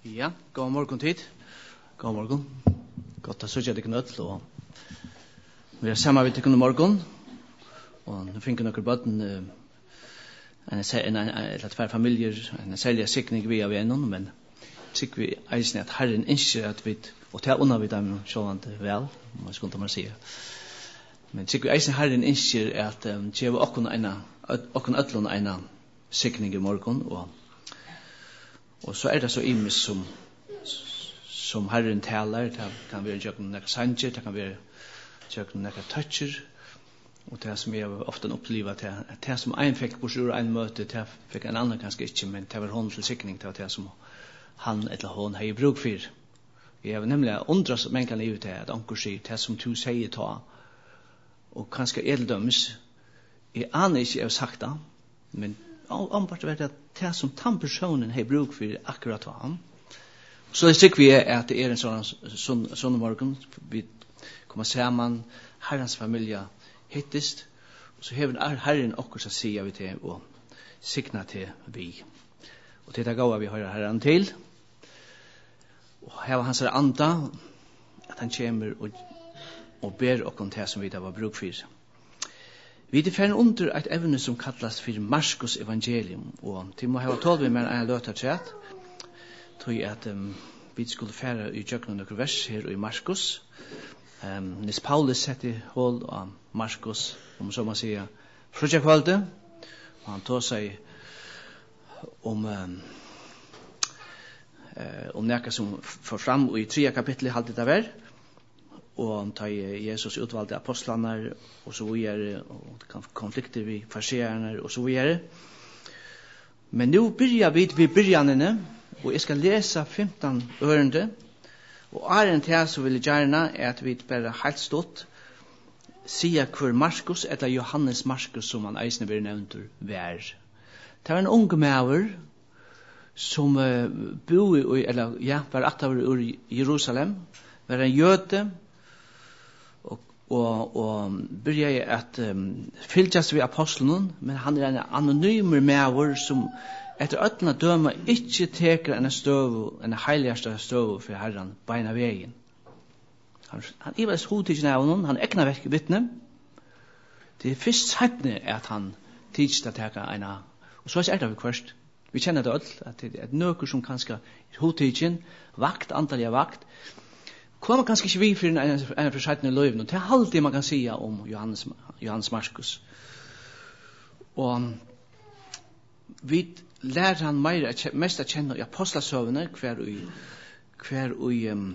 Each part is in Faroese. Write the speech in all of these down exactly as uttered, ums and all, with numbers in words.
Ja, god morgen tid. God morgen. Godt å søke deg nødt, og vi er sammen med deg i morgen, og nå finner noen bøtten, en, en, en, eller tvær familier, en særlig sikning vi av en, men tykker vi eisen at Herren ønsker at vi, og til å unna vi dem sånn vel, man skulle ikke si. Men tykker vi eisen Herren ønsker at um, gjøre okken øtlån en sikning i morgen, og Og så er det så imes som, som Herren taler, det kan være tjøkken nekker sanger, det kan være tjøkken nekker toucher, og det som jeg ofte opplever, det, det som en fikk på sur en møte, det fikk en annen kanskje ikke, men det var hånd til sikning, det var det som han eller hon har i bruk for. Jeg har nemlig undret så mange livet til at anker sier, det som du sier ta, og kanskje eldømmes, jeg aner ikke jeg har sagt det, men ombart var det det som den personen har bruk for akkurat for ham. Så det tykker vi er at det er en sånn, sånn, sånn morgen, vi kommer sammen, Herrens familie hittest, og så har Herren også å si vi til og signa til vi. Og til det går vi hører Herren til, og her var hans anda, at han kommer og, og ber oss til som vi da var bruk for. Vi er ferdig under et evne som kallas for Markus evangelium, og til må ha tål vi med en løte trett, tror jeg at um, vi skulle fære i jøkken noen vers her i Markus. Um, Nis Paulus setter hold av Markus, om så man sier, frutja kvalde, og han tog seg om um, uh, om nekka som får fram i tredje kapittel i halvdelt av hver, og han tar Jesus utvalgte apostlarna og så videre, og konflikter vi farsererne og så videre. Men nu byrjar vi ved byrjanene, og jeg skal lese femton ørende, og æren til jeg så vil jeg gjerne er at vi bare helt stått sier hver Markus, eller Johannes Markus, som han eisne vil nevnt vær. Det var en ung maver som uh, bor i, eller ja, var aktaver i Jerusalem, var en jøde, og og byrja jeg at um, fylgjast vi apostlen, men han er en anonymer maver som etter øtna døma ikke teker en støv, en heiligste støv for Herren beina vegen. Han, han er vel hodtidsen av noen, han ekna vekk vittne. Det er først sættne at han tidst at teka en av, og så er det vi først. Vi kjenner det alt, at det er nøkker som kanskje er hodtidsen, vakt, antallet vakt, kommer kanskje ikke vi for en, en forsøkende løyven, og det er alt det man kan si om Johannes, Johannes Markus. Og vi lærer han mer, mest å kjenne i apostlasøvene, hver i, hver i, um,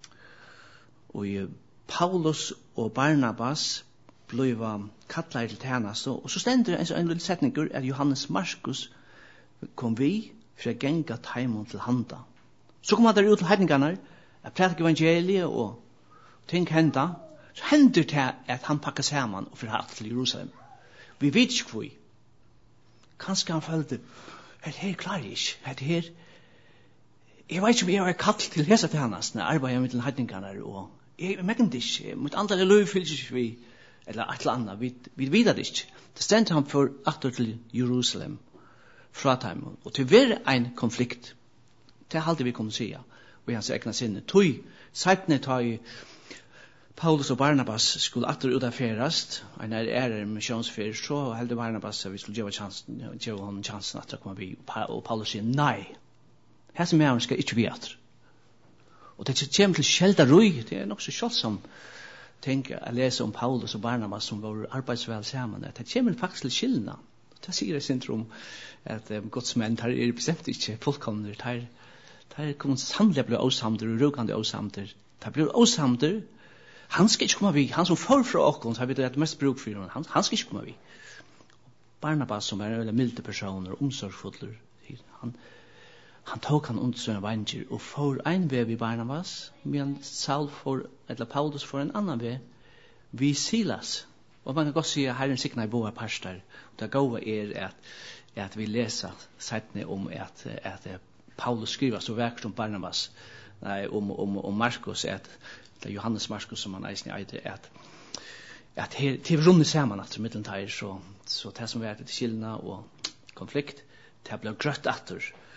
i Paulus og Barnabas ble kattlet til tjeneste, og så stender det en, en lille setning at Johannes Markus kom vi for å genga teimen til handa. Så kom han der ut til heidningene, jeg prædik evangeliet og ting henda, så hender det at han pakker sammen og forhatt til Jerusalem. Vi vet ikke hvor. Kanskje han følte, at her klarer jeg ikke, at her, jeg vet ikke om jeg har kallt til hese til hans, når jeg arbeider med til heidningene, og jeg mekken det ikke, mot andre løy fylles ikke vi, eller et eller annet, vi, vi vet det ikke. Det stendte han for atter til Jerusalem, fra Taimun, og til hver en konflikt, det er alltid vi kommer til å si, og hans egna sinne. Tøy, seitne tøy, Paulus og Barnabas skulle atter ut av ferast, en er ærer misjonsfer, så heldig Barnabas at vi skulle gjøre chansen, gjøre honom chansen at det kommer vi, og Paulus sier nei. Her som er skal ikke vi atter. Og det kommer til skjelda røy, det er nok så kjølsom ting å lese om Paulus og Barnabas som var arbeidsvel sammen. Det kommer faktisk til skillene. Det sier jeg syndrom at um, godsmenn tar er bestemt ikke fullkomner, tar Det kommer sannelig bli åsamter og rukande åsamter. Det blir åsamter. Han skal ikke komme vi. Han som får fra åkken, så har vi det mest bruk for honom. Han, han skal ikke komme vi. Barnabas, som er en veldig milde personer, omsorgsfuller, han, han tok han under sånne vanger og får en vei ved Barnabas, men Saul får, eller Paulus får en annan vei ved Silas. Og man kan godt si at Herren sikna i boa parster. Det gode er at, at vi leser seitene om at, at Paulus skriver så verkt om Barnabas, nei, om, om, om Markus, at, det er Johannes Markus som han eisen eiter, at, at her, til rundet sammen at mittelen tar, så, så det som er til skillene og konflikt, det blir grøtt atter.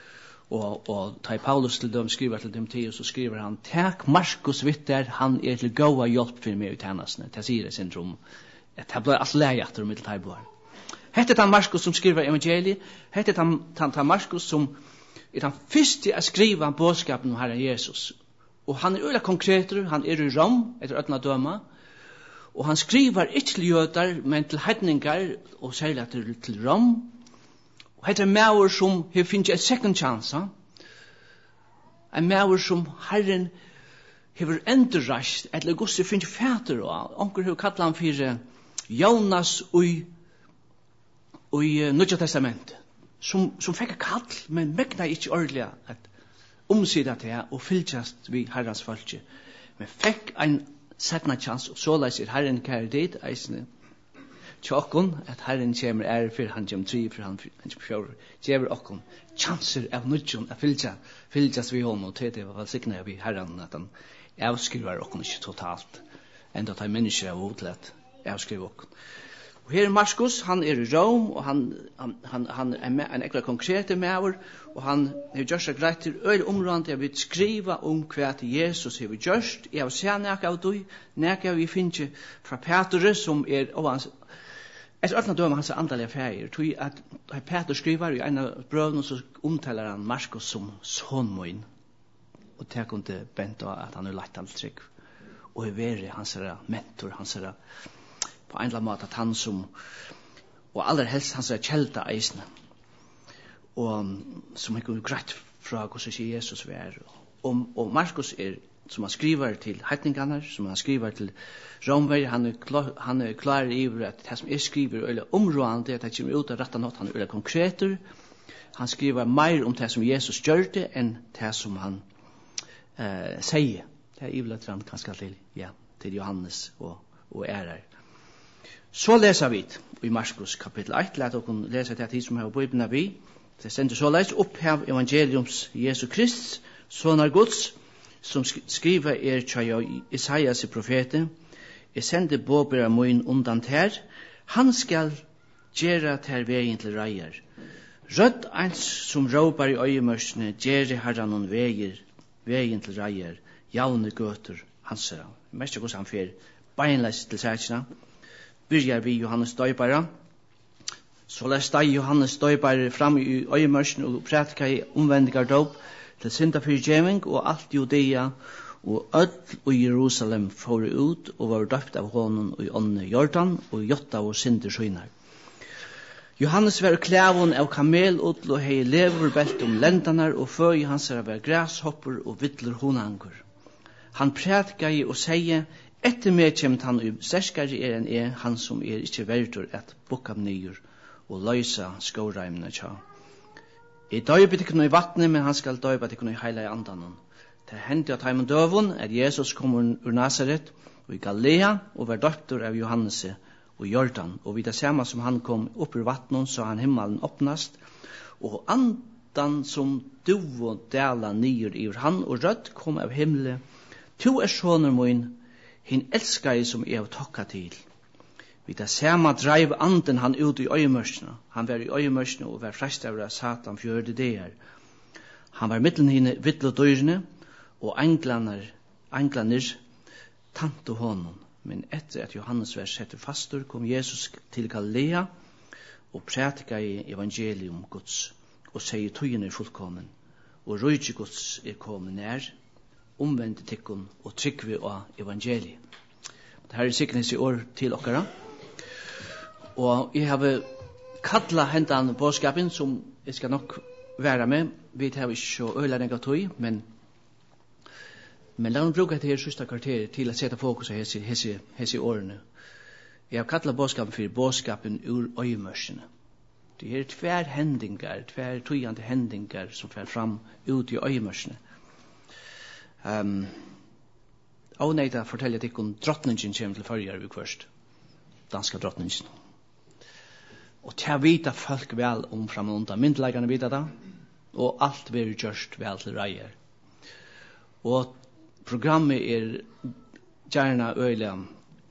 Og, og ta i Paulus til dem skriver til Timoteus, så skriver han, «Takk Markus vitter, han er til gåa hjelp for meg i tjenestene.» Det sier det syndrom. Det blir alt leietter om mitt heiboer. Hette er han Markus som skriver evangeliet. Hette er han, han, han Markus som er den første å skrive bådskapen om Herren Jesus. Og han er øyla konkreter, han er i Rom, etter øtna døma. Og han skriver ikke til jøder, men til hedningar, og særlig til, til Rom. Og hette er maur som har finnet en second chance. En maur som Herren har endurrast, eller gossi finnes fæter, og onker har kallat han for Jonas ui i Nødja Testament, som, som fikk kall, men megna ikke ordentlig at omsida til og fylltjast vi Herrens folke. Men fikk en setna chans, og så leis er Herren kære dit, eisne tjokkon, at Herren kommer ære for han kommer tri, for han kommer fjord, gjever okkon chanser av nødjon at fylltjast, fylltjast vi hon, og til det var sikna vi Herren at han avskriver okkon ikke totalt, enda ta mennesker av til at avskriver okkon. Og her er Markus, han er i Rom, og han, han, han, han er med, en ekkert konkrete maver, og han har gjort seg greit til øyne området, jeg vil skrive om hva Jesus har gjort. Jeg vil se nækka av deg, nækka vi finner fra Peter, som er, og han, etter øyne døme hans andalige feir, tog at Peter skriver i en av brøvene, så omtaler han Markus som sonmoin, og det kunne det bent av at han er lagt alt trygg, og er vært hans mentor, hans på en eller annen måte at han som, og aller helst han som er kjelda eisne, og som ikke er greit fra hvordan Jesus er. Og, og Markus er, som han skriver til heitningarna, som han skriver til Romver, han er klar, han er klar i at det som jeg skriver er områdende, at det kommer ut av rett nåt, han er konkreter, han skriver mer om det som Jesus gjør det, enn det som han uh, sier. Det er ivelagt han kanskje til, ja, til Johannes og, og ærer. Så leser vi i Markus kapittel ett, lær dere lese til tid som har Bibelen vi. Det sender så leis opphav evangeliums Jesu Krist, sonar Guds, som skriver er tja Isaias i profete, jeg sender båbera moin undan ter, han skal gjera ter vegin til reier. Rødt eins som råpar i øyemørsene, gjere herran og veier, vegin til reier, javne gøter, hansera. Mest gos han fer beinleis til sætsina. Byrjar vi Johannes Døybara. Så les deg Johannes Døybara fram i øyemørsen og prætka i omvendigar dåp til syndafyrgjeving og alt Judea og öll og Jerusalem fóru ut og var døpt av honom og i ånne Jordan og jotta og synder skynar. Johannes var klævun av kamelutl og hei leverbelt om lendanar og føy hans er av græshopper og vittler honangur. Han prætka i og seie, etter meg kjemt han i sterskare er enn er, han som er ikkje verdur at bukka nyer og løysa skåreimene tja. I døybe tikk i vattnet, men han skal døybe tikk i heila i andanen. Det hendte at heimen døvun er Jesus kom ur Nazaret og i Galilea og var døptur av Johannes og Jordan. Og vid det samme som han kom opp ur vattnet, så han himmelen åpnast og andan som duvo dela nyer i han og rødt kom av himle. Tu er sonur moin, hin elskar som er av tokka til. Vi det samme dreiv anden han ut i øyemørsene. Han var i øyemørsene og var frest av Satan fjørde der. Han var mittlen hine vittle dørene, og englaner, englaner tante honom. Men etter at Johannes var sett fastur, kom Jesus til Galilea og prætika i evangelium Guds, og sier tøyen er fullkommen, og røyge Guds er kommet nær, omvendte tikkun og tryggvi av evangeliet. Det her er sikkerhets i år til okkara. Og jeg har kallat hendan bådskapen som jeg skal nok være med. Vi har ikke så øyla renga tøy, men men la oss bruke dette her sista kvarteret til å sette fokus av hese, hese, hese årene. Jeg har kallat bådskapen for bådskapen ur øyemørsene. Det er tver hendingar, tver tøyande hendingar som fer fram ut i øyemørsene. Um, og nei, da forteller jeg om drottningen kommer til førjar vi først. Danska drottningen. Og til å vite folk vel om fram og undan. Myndleggerne vite det. Og alt blir gjørst vel til reier. Og programmet er gjerne øyelig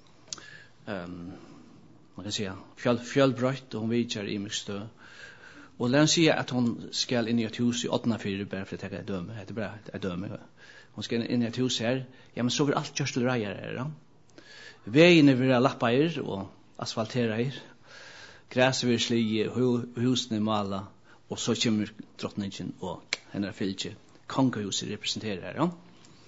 um, man kan si fjøl, fjølbrøtt og hun vidtjer i mye stø. Og lær hon si at hon skal inn i et hus i åttende fire, bare for å ta et døme. Det er bra, et døme. Hon skal inn i et hus her. Ja, men så vil alt gjørs til reier her. Ja. Veiene vil være lappeir og asfaltereir. Græset vil slige, husene mala, og så kommer drottningen og henne fylke. Kongehuset representerer her. Ja.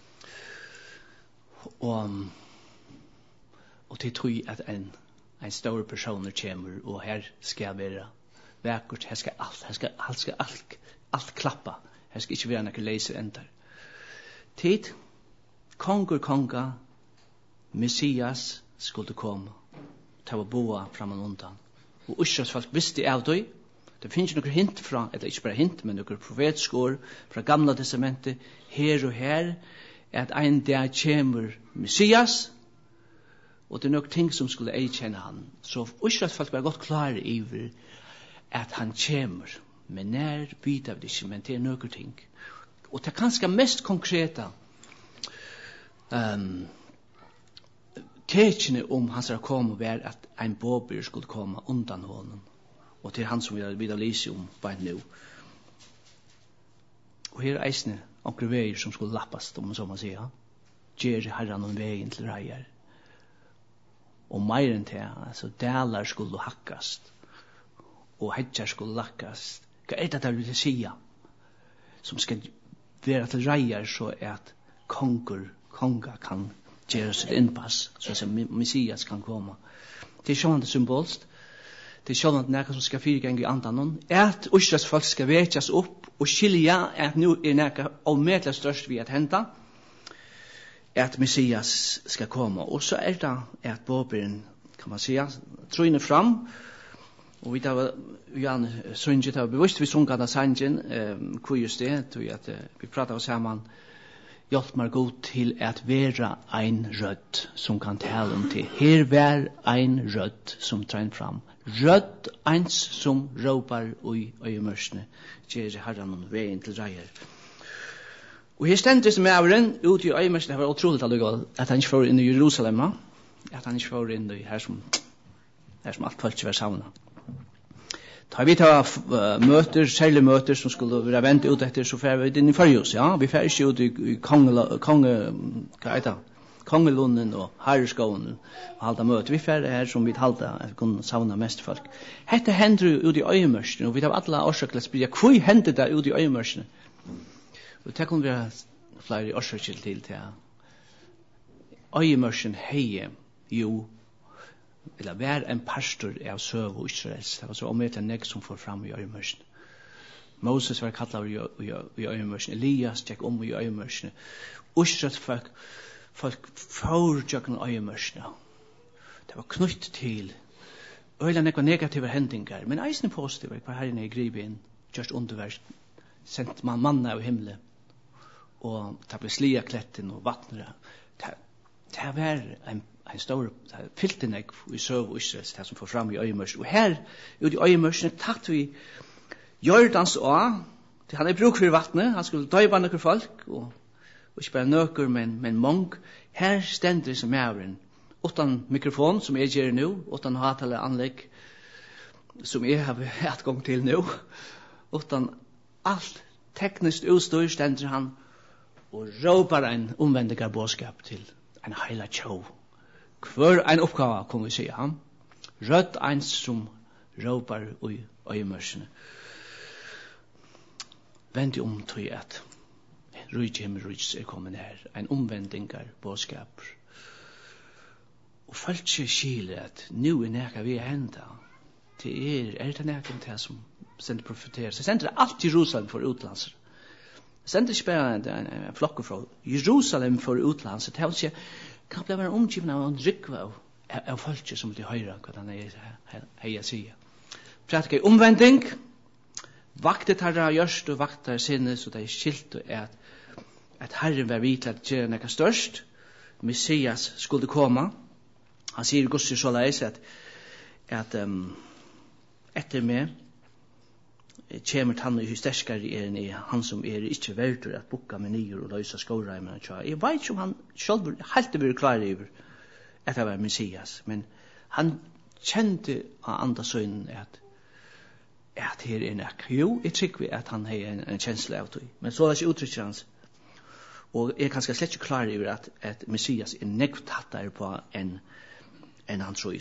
Og, og til tog at en, en stor person kommer, og her skal være vakkert, her skal alt, her skal alt, skal alt, alt klappa. Her skal ikke være noen leser ender. Tid, konger, konga, Messias skulle komme. Ta var boa framan undan. Og Israels folk visste av det. Det finnes noen hint fra, eller ikke bare hint, men noen profetskår fra gamla testamentet, her og her, at ein der kommer Messias, og det er noen ting som skulle eikjenne han. Så Israels folk var godt klare iver at han kommer, men nær vet av det ikke, men det er noen ting. Og det er kanskje mest konkreta um, tekene om han skal komme var at en båber skulle komme undan honom. Og det er han som vi har vidt lise om bare nå. Og her er eisne onker veier som skulle lappast, om så man sier. Gjer herran om veien til reier. Og mer enn det, altså dalar skulle hakkast. Og hedjar skulle lakkast. Hva er det der vil sige? Som skal være til reier så at konger, konga kan gjøre sitt innpass, så at Messias kan komme. Det er sånn det symbolst. Det er sånn at nækka som skal fyrirgenge i andan, at Israels folk skal vekjas opp og skilja at nu er nækka avmedla størst vi at henta, at Messias skal komme. Og så er det at båberen, kan man säga, trøyne fram, og vi tar Jan Sunget har bevisst vi sunga da sangen, hvor just det, at vi pratar oss sammen, hjelp meg god til at være ein rødt som kan tale om til. Her vær ein rødt som trein fram. Rødt eins som råpar ui øyemørsene, gjør herran om veien til reier. Og her stendt som avren ut i øyemørsene, det var utroligt allugal, at han ikke får inn i Jerusalem, at han ikke får inn i her som, her som alt folk var savna. Da vi tar uh, møter, særlige møter som skulle være vendt ut etter, så fer vi inn i Førjus, ja. Vi fer ikke ut i, i konge, konge, hva er det? Kongelunden og Harreskoven og halda møter. Vi fer her som vi halda, at vi kunne savna mest folk. Hette hender ut i øyemørsene, og vi tar alle årsøkler spyrja, hva hender det ut i øyemørsene? Og det kunne være flere årsøkler til til øyemørsene heie, jo, eller vær en pastor av søv og Israels. Det var så omvendt en negg som får fram i øyemørsene. Moses var kallet i øyemørsene. Elias gikk om i øyemørsene. Israels folk, folk får tjøkken øyemørsene. Det var knytt til øyla nekva negative hendingar, men eisne positive, hva herren er grip inn, just underverk, sendt man manna av himmelen, og det ble slia kletten og vattnere. Det var en en stor filtenek i søv og Israels, det som får fram i øyemørs. Og her, ut i øyemørsene, tatt vi Jordans å, han er bruk for vattnet, han skulle døyba nøkker folk, og, og ikke bare nøkker, men, men mong. Her stender som mævren, utan mikrofon, som jeg gjør nå, utan hatale anlegg, som jeg har hatt gang til nå, utan alt teknisk utstyr stender han, og råpar en omvendigar bådskap til en heila tjov. Hver ein oppgave, kunne vi si han. Rødt eins som råpar i øyemørsene. Vend om til at rydde himmel rydde er kommet her. En omvendingar bådskap. Og folk ikke skiller at nu er nekka vi henda. Det er, er det nekka til som sender profeterer. Så sender det alt Jerusalem for utlandser. Sender ikke bare en, en, en flokke fra Jerusalem for utlandser. Det er ikke kan bli være omgiven av en rykva av, av folk som vil høre hva han er hei å si. Pratika omvending, vaktet herra gjørst og vaktet sinne, så det er skilt at, at Herren var vidt at gjøre nekka størst. Messias skulle komme. Han sier gossi så leis at, at um, etter meg kjemur tann i sterskare er enn han som er ikkje verdur at bukka med nyer og løysa skåreimene. Jeg vet ikke om han selv helt vil klar over at det var Messias, men han kjente av andasøynen at, at her er nek. Jo, jeg tykker at han har en, en kjensle av det. Men så er det ikke uttrykker hans. Og jeg er kanskje slett ikke klar over at, at Messias er nekv tattere på enn en han tror.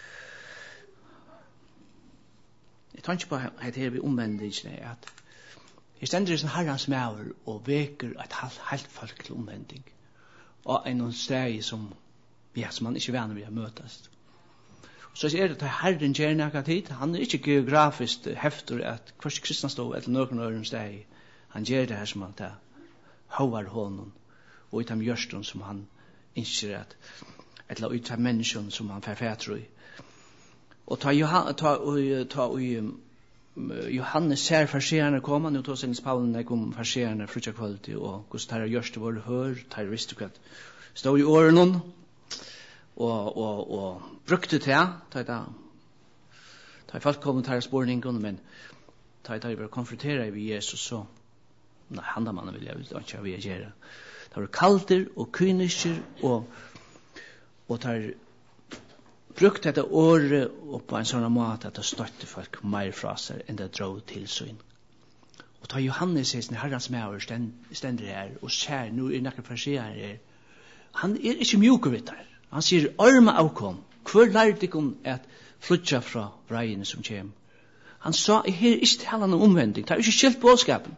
Jeg tar ikke på at her vi omvendingene at jeg stender i sånn herrens maver og veker et helt folk til omvending. Og en steg som, ja, som man ikke venner vil møtes. Så er det at Herren gjør nækka tid. Han er ikke geografisk hefter at hver kristna stå eller noen øren steg. Han gjør det her som han tar hauar hånden og ut av gjørsten som han innskjer at eller ut av mennesken som han forfætrer i. Og ta, Johan, ta, ta, ta um, Johannes ser farserende komme, nå tog Sins Paulen jeg kom farserende frutja kvalitet og hvordan tar gjørste vår hør, tar visste hva stod i årene og, og, og brukte det, ta da ta i folk kom til spårningen, men ta i bare konfrontere vi Jesus så nei, handamannen vil jeg ikke vi gjøre. Det var kalder og kynisker og og tar brukt dette året og på en sånn måte at det støtte folk mer fra seg enn det dro til syn. Og ta Johannes sier, herrens maver stender her og ser, nå er nekker farsier her, han er ikke mjukevitt her. Han sier, arme avkom, hvor lærte ikke at flytja fra vreien som kjem? Han sa, her er ikke tala noen omvending, det er ikke skilt bådskapen.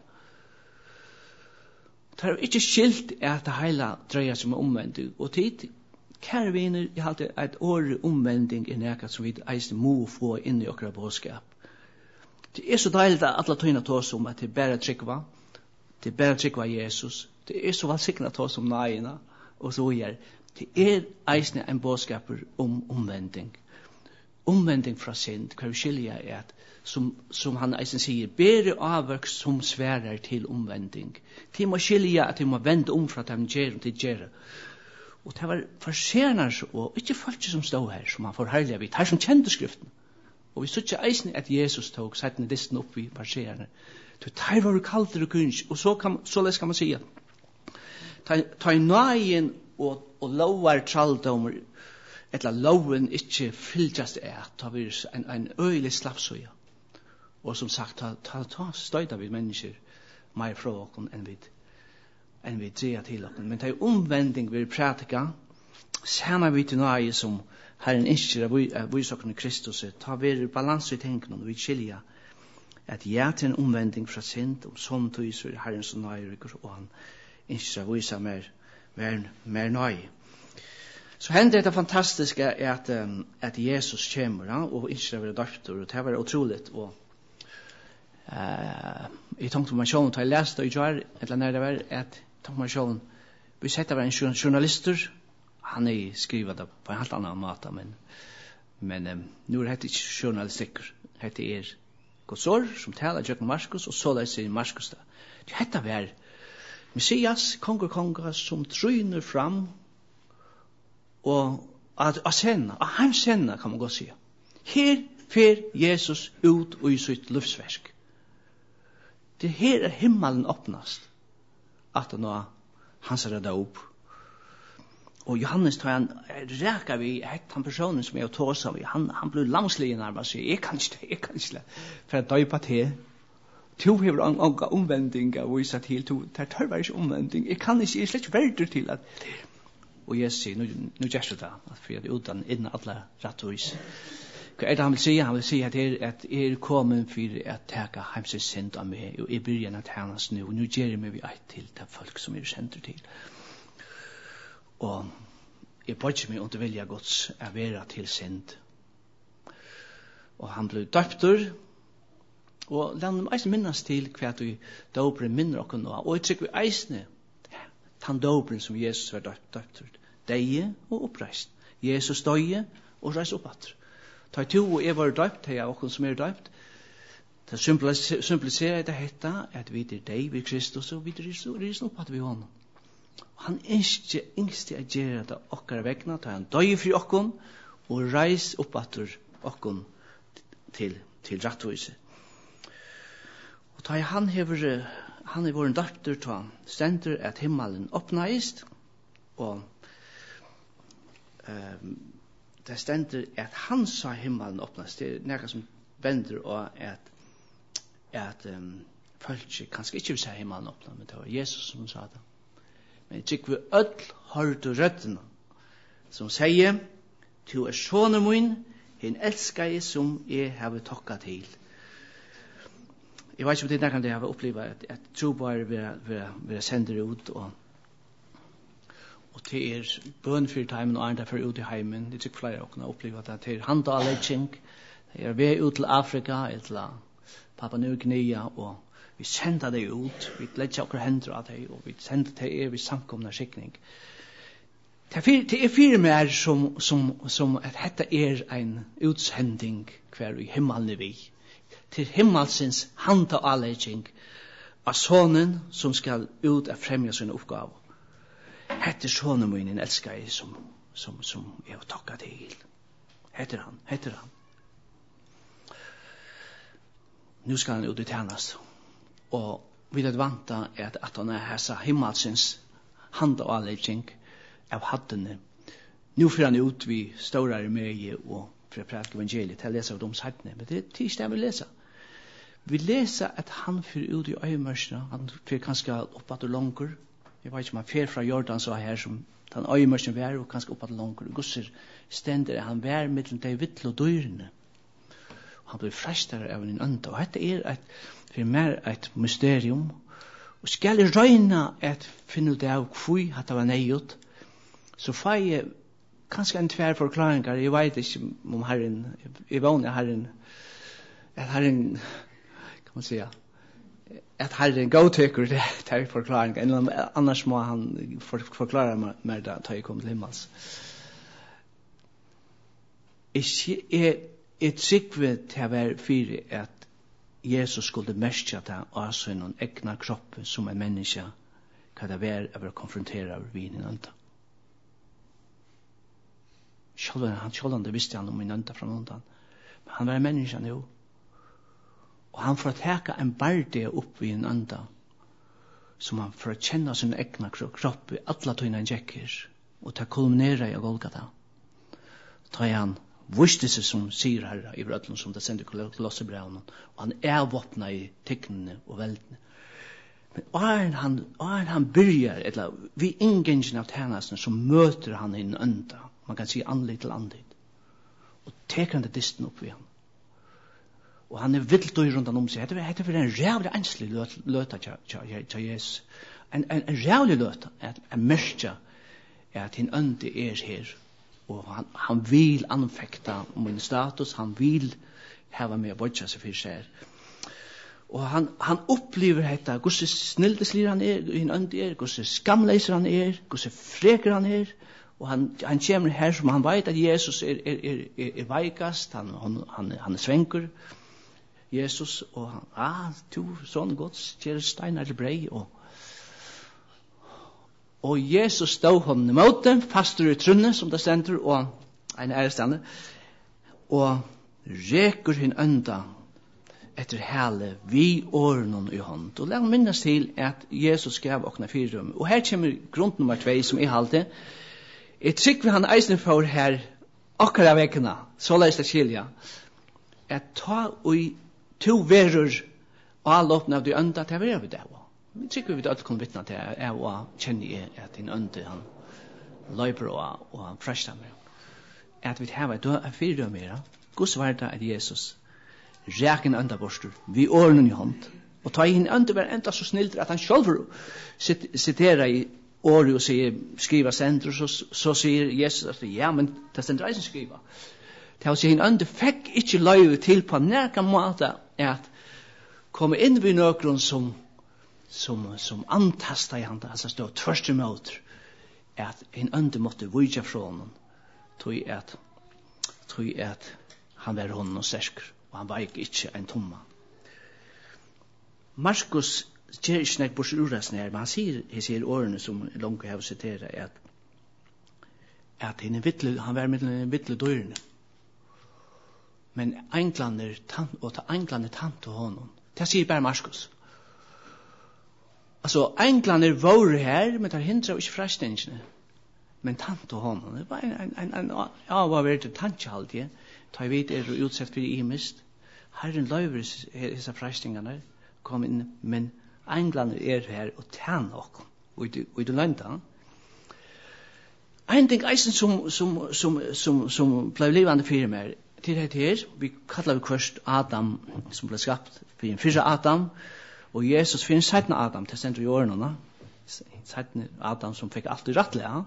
Det er ikke skilt at det hele dreier seg med omvending, og tid, kære viner, jeg har alltid et åre omvending i nekka som vi eisen må få inn i okra bådskap. Det er så deilig at alle tøyna tås om at det er bare trykva, det er bare trykva Jesus, det er så valsikna tås om nægina, og så gjør. Det er eisen en bådskap om omvending. Omvending fra synd, hva vi skilja er at, som, som han eisen sier, bedre avverk som sværer til omvending. De må skilja at de må vende om fra dem gjer til gjer. Og det var farserner og ikke folk som stod her, som han får herlige vidt, her som kjente skriften. Og vi stod ikke eisen at Jesus tog settene listen opp i farserner. Det var kalder og kunst, og så, kan, så les kan man si at ta, ta i nøyen og, og lovar tralldommer, etla loven ikke fylltjast er, ta vi en, en øylig slapsøya. Og som sagt, ta, ta, ta støyda vi mennesker mer fra okken enn vi enn vi dreier til okken. Men det er omvending vi pratika, samme vi til nøye som Herren innskjer av visokken i Kristus, ta vi balans i tenkene, og vi skilja at ja til en omvending fra synd, om sånn tøyser Herren som nøye, og han innskjer av visa mer, mer, mer nøye. Så hender det fantastiske er at, um, at Jesus kommer, ja, og innskjer av døfter, og det var utroligt, og uh, i tongtomasjonen, da jeg leste og gjør, eller når det var, at tongtomasjonen, vi sett det var en journalister, han er skrivet det på en helt annen måte, men, men um, nå er det ikke journalistikker, det er godsår, som taler Jøkken Marskos, og så leser Marskos det. Det heter var Messias, konger konger, som tryner fram, og at av scenen, av hans scenen kan man godt si. Her fer Jesus ut i sitt livsverk. Det her er himmelen åpnast, at han nå hans er redda opp. Og Johannes tar han rækka vi, han personen som jeg har tås av, han, han blir lamslig nærmere og sier, jeg kan ikke, jeg kan ikke, for jeg døypa til. To hever anka omvending av visa til, to, det tar bare ikke omvending, jeg kan ikke, jeg er slett ikke verdur til at, og jeg sier, nu, nu gjør det da, for jeg er utan innen alle rett og vis. Hva er det han vil si? Han vil si at jeg at er kommet for at teka heimses synd av meg, og jeg begynner at hennes nu, og nu gjør jeg meg vi eit til til folk som er sender til. Og jeg bør ikke meg under vilja gods å være til synd. Og han ble døpter, og la dem eisen minnes til hva du døpere minner okkur nå, og jeg trykker vi eisne, han døperen som Jesus var døpter, deie og oppreist. Jesus døye og reis oppatter. Ta to og jeg var døpt, det er okkur som er døpt, det simpliserer det hetta, at vi er deg ved Kristus, og vi er reis oppatter ved honom. Han ønsker yngste å gjøre det okkar vegna, ta han døye fri okkon, og reis oppatter okkon til, til rettvise. Og ta han hever, han er våren døpter, ta stender at himmelen åpnaist, og um, det stender at han sa himmelen åpnaist, det er nekka som vender og at at um, folk kanskje ikke vil se himmelen åpne, men det var Jesus som sa det. Men jeg tykker vi ødel hørte røttene, som sier, «Tu er sånne min, hin elsker jeg som jeg har tokket til.» Jeg vet ikke om det er nærkant jeg har opplevd at, at trobar vil sende ut, og, og til er bønfyrteimen og andre for ut i heimen. Jeg tykker flere åkne har opplevd at det er handalegging, det er ved ut til Afrika, eller Papua New Guinea, og vi sender det ut, vi legger okkur hender av det, og vi sender det er vi samkomna skikning. Det er fire mer som, som, som at dette er en utsending hver i himmelen vi. Til himmelsens handa avlegging av sonen som skal ut og fremja sin oppgave. Hette sonen min elsker jeg som, som, som jeg har takket til. Heter han, heter han. Nu skal han ut i tjenest. Og vi er vanta at, at han er hessa himmelsens handa avlegging av hattene. Nu får han ut vi større med og for å prædike evangeliet til å lese av dem sattene. Men det er tirsdag vi leser. Vi leser at han fyrer ut i øyemørsene, han fyrer kanskje opp at det langer. Jeg vet ikke om han fyrer fra Jordan så her som den øyemørsene var, og kanskje opp at det langer. Gusser stender han vær mellom de vittle og dyrene. Han blir frestere av en ande, og dette er et, for mer et mysterium. Og skal jeg røyne at finne ut av hvor at det var nøyot, så får jeg kanskje en tvær forklaringer. Jeg vet ikke om Herren, jeg vågner Herren, at Herren, kan man säga, at Herren godtøkker det til forklaring, annars må han for, forklare mer da til jeg kommer til himmels. Jeg, jeg, jeg trykker til å være fire at Jesus skulle mestja til å ha noen egna kropp som en menneske kan det være å være konfronteret av vinen andre. Själv han själv visste han om min anta från undan. Men han var en människa nu. Och han får täcka en barde upp i en anda som han får känna sin egna kropp i alla tøyna han jekker och ta kulminera i Golgata. Ta han visste sig som sier herra i brödlen som det sände kolossebrevnen och han är våpna i tecknene och väldene. Men åren han, åren han börjar, eller vi ingången av tjänsten så möter han en anda. Man kan si andligt til andligt. Og teker han det disten opp i han. Og han er vilt og rundt han om seg. Det er en rævlig enslig løta til Jesus. En, en, en rævlig løta at en mørkja at hin ønde er her. Og han, han vil anfekta min status. Han vil hava med å bodja seg for seg. Og han, han opplever dette. Hvordan snildeslir han er, hin ønde er. Hvordan skamleiser han er. Hvordan freker han er. Og han, han kommer her som han vet at Jesus er, er, er, er, er veikast, han, han, han, han er svenker, Jesus, og han, ah, to, sånn godt, gjør steiner til brei, og, og Jesus stod hånden i måte, fastur i trunne, som det stender, og en ærestande, og reker hin ønda etter hele vi årene i hånd. Og la minnes til at Jesus gav okna fire rum. Og her kommer grunn nummer tvei som jeg halte. Jeg tykker vi han eisen for her akkurat vekkene, så leis det skilja, at ta og to verur avlåpne av de ønda til å være ved det. Vi tykker vi det alle kunne vittne til jeg og kjenner at din ønde han løyper og, og han freshter meg. At vi har et fire mer, gos var det at Jesus ræken ønda borster, vi årene i hånd, og ta inn ønda var enda så snilt at han selv siterer i året og sier, skriva sender, så, så sier Jesus at ja, men det stender eisen skriva. Det er å si, hinn ønde fikk ikke løyve til på nærka måte at komme inn ved nøkron som som, som antasta i handa, altså stå tvørst imot at hinn ønde måtte vujja fra honom, tog at tog at han var honom og sersker, og han var ikke en tomma. Markus gjør ikke nek bors urresten her, men han sier, han sier årene som langt har siteret, at, at han, vittle, han var med en vittle dørene. Men englene er tant, og ta englene er tant til honom. Det sier bare Markus. Altså, englene er våre her, men det hindrer ikke frestengene. Men tant til honom, det var en, en, en, en ja, hva var det tant til alltid, ta i vidt er utsett for imist. Herren løyver disse freistingene kom inn, men englander er her og tjener okkom, og i det lønta. En ting eisen som, som, som, som, som ble livende fyrir meg, til det her, vi kallar vi først Adam, som ble skapt for en fyrre Adam, og Jesus finnes seitne Adam, til stendur i årene, seitne Adam som fikk alt i rattelig, ja.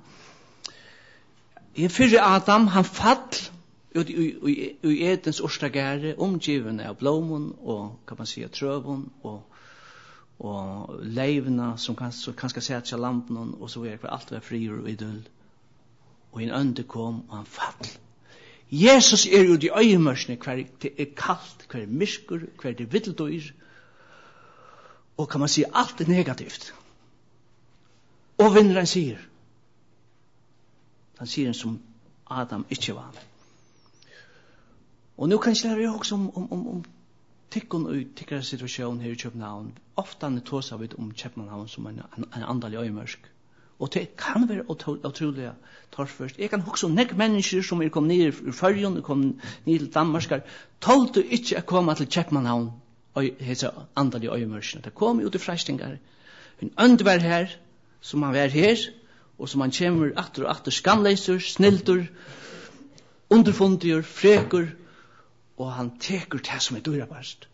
I fyrre Adam, han fall ut i Edens orstagære, omgivende av blommen, og kan man si, trøven, og og leivene som kan, som kan skal sette seg lampen, og så er det alt var fri og idyll. Og en ande kom, og han fall. Jesus er jo de øyemørsene, hver det er kaldt, hver er mysker, hver det er viddeldyr, og kan man si, alt er negativt. Og vinneren sier, han sier en som Adam ikke var. Og nå kan jeg lære også om, om, om, om tikkun og tikkara situasjon her i København. Ofta han tåsa vi om København som en, en, en andal øymørsk. Og det kan være utrolig torrførst. Jeg kan huske om nek mennesker som er kommet ned ur Førjun, er kommet ned til Danmarskar, tålte ikke å komme til København og hese andal øymørskene. Det kom ut i freistingar. En øndvær her, som han var her, og som han kommer atter og atter skamleiser, snildur, underfundigur, frekur, og han tekur det som er dyrabast.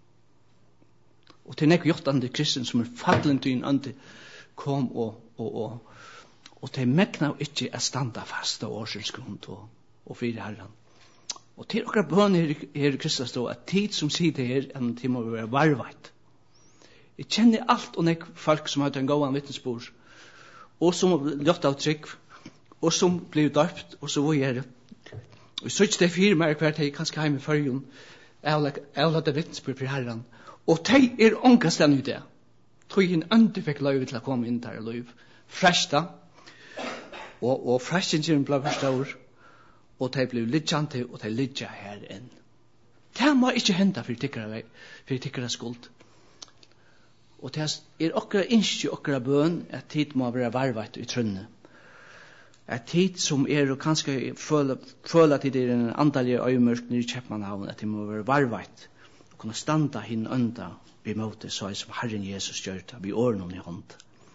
Og til nekk jottande kristen som er fallen til en ande kom og, og, og, og til mekna ikke er standa fast av årsens grunn og, og fri herren. Og til okra bøn her, her i Kristus stå at tid som sier det her enn til må være varveit. Jeg kjenner alt og nekk folk som har en gåan vittnesbord og som løtt av trygg og som blir døpt og så var jeg det. Og så ikke det fire mer hvert jeg kanskje hjemme i Førjun avlade vittnesbord for herren. Og de er ångasten i det. Tog en ønde fikk løy til å komme inn der i løy. Fresta. Og, og frestingen ble for stor. Og de ble lidjante, og de lidja her inn. Det må ikke hende for tikkere, for tikkere skuld. Og det er okra innskje okra bøn at tid må være varvet i trønne. At tid som er og kanskje føler at det er en andalige øymørk nere i Kjeppmannhavn, at det må være varvet og kunne standa hinn ønda vi måte så som Herren Jesus gjør det, vi årene i hånd.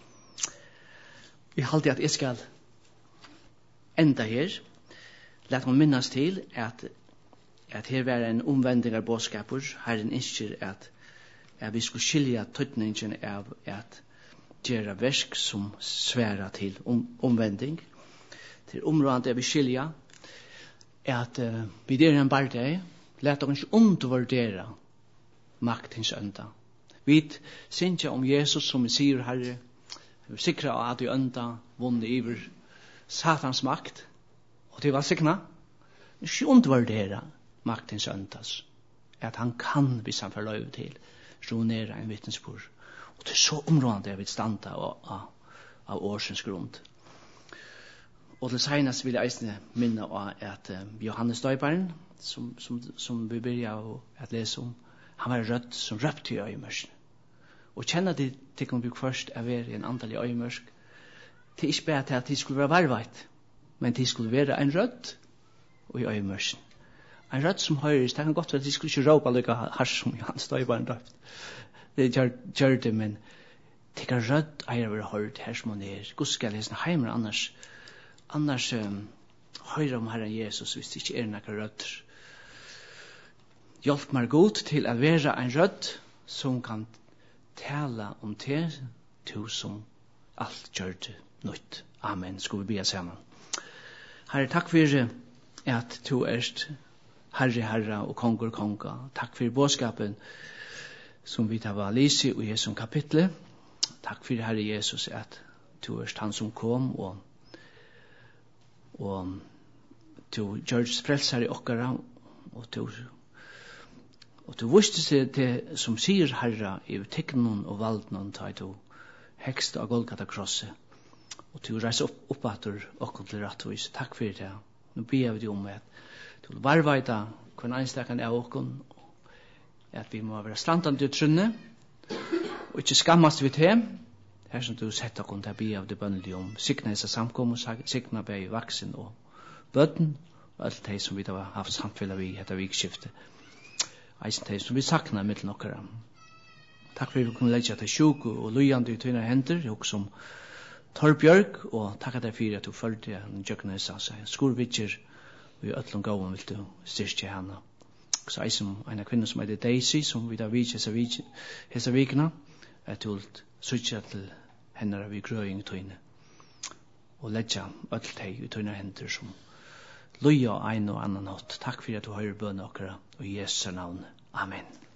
Vi halte at jeg skal enda her, let man minnes til at, at her var en omvending av bådskaper, Herren innskjer at, at vi skulle skilja tøtningen av at gjøre versk som sværa til om, omvending, til området vi skilja, at uh, vi der en barndeg, let oss ikke undervurdere maktens ønda. Vi synes om Jesus som vi sier herre, vi sikrer at vi ønda vunnet iver satans makt, og det var sikna, ikke undervurdere maktens øndas, at han kan, hvis han får løy til, ruinere en vittnesbord. Og det er så området vi standa av, av, av årsens grunn. Og til senest vil jeg eisne minne av at uh, Johannes Døybaren, som, som, som vi begynner å lese om, han var rødt som røpt i øymørsen. Og kjenner det til å bli først av være en andal i øymørsk, til ikke bare til at de skulle være varveit, men de skulle være en rødt og i øymørsen. En rødt som høyres, det kan godt være at de skulle ikke råpe lykke hars som Johannes Døybaren røpt. Det gjør, gjør det, men det kan rødt eier være hørt her som han er. Gud skal lese heimer annars, annars um, høyre om Herren Jesus hvis det ikke er noen rødt. Hjelp meg godt til å være en rødt som kan tale om det, to som alt gjør det nytt. Amen. Skal vi be sammen. Herre, takk for at du erst Herre, Herre og Konger, Konger. Takk for bådskapen som vi tar var lyse i Jesu kapitlet. Takk for Herre Jesus at du erst han som kom og og du gjørs frelsar i okkara og du og du visste seg det som sier Herre i teknon og valdnon ta du hekst av Golgata krosset og du reiser opp oppater okkur til rattvis. Takk for det. Nå ber vi om at du vil varvaita hver einstakken av okkur at vi må være strandande i trunne og ikke skammast vi til her som du setter okkur til å be av det bønnelig om sikna hese samkom og sikna bei vaksen og bøtten og alt det som vi har haft samtfella vi etter vikskiftet. eisen de som vi sakna mitt nokkara. Takk for at vi kunne leggja til sjuk og lujande i tøyna hender, og som Torbjørg, og takk at jeg fyrir at du følte en jøknesa, så skurvitjer og i öllum gauan vil du styrkje hana. Så eisen en kvinna som heter Daisy, som vi da vidtje hesa vikna, at du vil sutja til hennar av i grøying i tøyne, og leggja öll teg i tøyna hender som luja ein og annan hatt. Takk for at du høyrer bøn okkara, og i Jesu navn. Amen.